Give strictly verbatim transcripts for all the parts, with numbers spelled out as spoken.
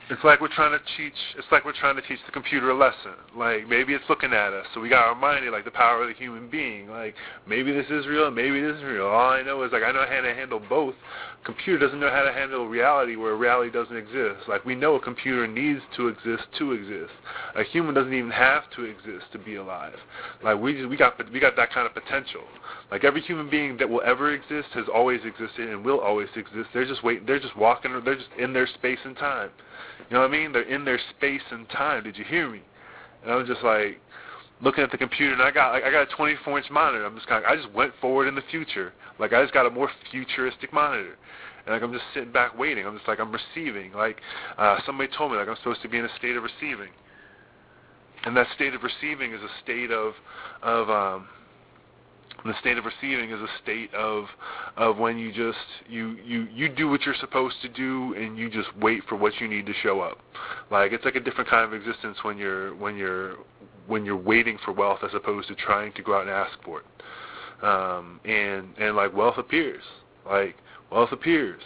It's like we're trying to teach. It's like we're trying to teach the computer a lesson. Like maybe it's looking at us, so we got to remind it like the power of the human being. Like maybe this is real, maybe this isn't real. All I know is like I know how to handle both. Computer doesn't know how to handle reality where reality doesn't exist. Like we know a computer needs to exist to exist. A human doesn't even have to exist to be alive. Like we just we got we got that kind of potential. Like every human being that will ever exist has always existed and will always exist. They're just waiting. They're just walking. They're just in their space and time. You know what I mean? They're in their space and time. Did you hear me? And I was just like looking at the computer, and I got like, I got a twenty-four inch monitor. I'm just kind of I just went forward in the future. Like I just got a more futuristic monitor, and like I'm just sitting back waiting. I'm just like I'm receiving. Like uh, somebody told me like I'm supposed to be in a state of receiving, and that state of receiving is a state of of um, the state of receiving is a state of of when you just you, you you do what you're supposed to do and you just wait for what you need to show up. Like it's like a different kind of existence when you're when you're when you're waiting for wealth as opposed to trying to go out and ask for it. Um, and and like wealth appears. Like wealth appears.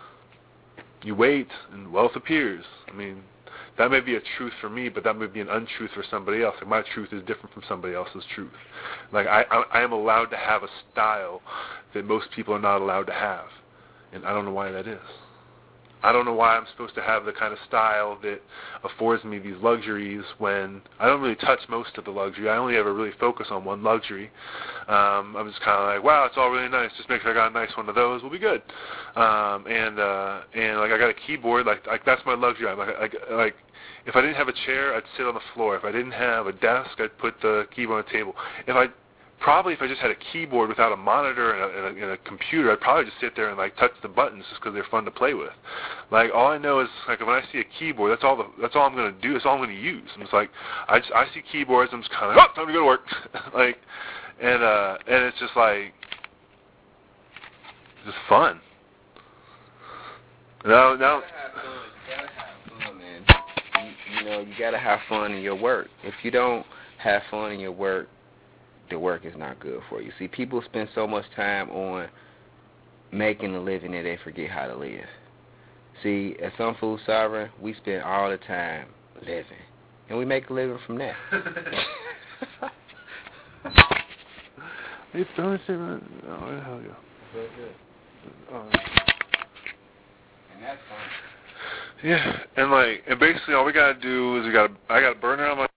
You wait and wealth appears. I mean, that may be a truth for me, but that may be an untruth for somebody else. Like my truth is different from somebody else's truth. Like I, I, I am allowed to have a style that most people are not allowed to have, and I don't know why that is. I don't know why I'm supposed to have the kind of style that affords me these luxuries when I don't really touch most of the luxury. I only ever really focus on one luxury. Um, I'm just kind of like, wow, it's all really nice. Just make sure I got a nice one of those. We'll be good. Um, and uh, and like I got a keyboard. Like like that's my luxury. I'm like like like. If I didn't have a chair, I'd sit on the floor. If I didn't have a desk, I'd put the keyboard on the table. If I Probably if I just had a keyboard without a monitor and a, and a, and a computer, I'd probably just sit there and like touch the buttons just because they're fun to play with. Like all I know is like when I see a keyboard, that's all the that's all I'm gonna do. That's all I'm gonna use. And it's like I just, I see keyboards, I'm just kind of like, oh, time to go to work, like, and uh, and it's just like just fun. No, no. You know, you gotta have fun in your work. If you don't have fun in your work, the work is not good for you. See, people spend so much time on making a living that they forget how to live. See, at Some Food Sovereign, we spend all the time living, and we make a living from that. You throwing shit right? Oh, where the hell you go? Oh. And that's fun. Yeah, and like, and basically all we gotta do is we gotta, I gotta burn it on my